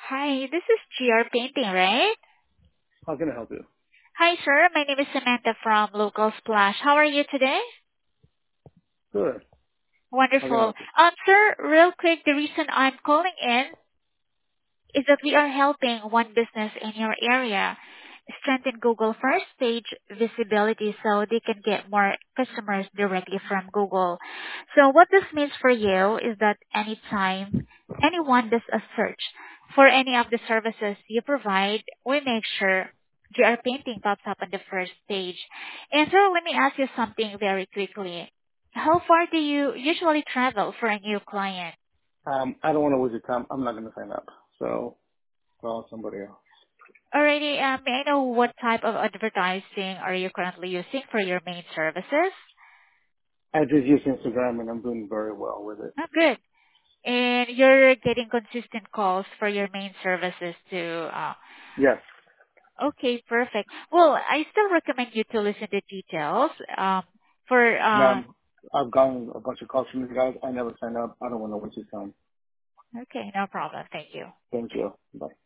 Hi, this is GR Painting, right? How can I help you? Hi, sir. My name is Samantha from Local Splash. How are you today? Good. How can I Wonderful. help you? Sir, real quick, the reason I'm calling in is that we are helping one business in your area strengthen Google first page visibility so they can get more customers directly from Google. So what this means for you is that anytime anyone does a search for any of the services you provide, we make sure GR Painting pops up on the first page. And so let me ask you something very quickly. How far do you usually travel for a new client? I don't want to waste your time. I'm not going to sign up. So call somebody else. Alrighty, may I know what type of advertising are you currently using for your main services? I just use Instagram and I'm doing very well with it. Oh, good. And you're getting consistent calls for your main services to, Yes. okay, perfect. Well, I still recommend you to listen to details, for, Ma'am, I've gotten a bunch of calls from you guys. I never sign up. I don't want to waste your time. okay, no problem. Thank you. Thank you. Bye.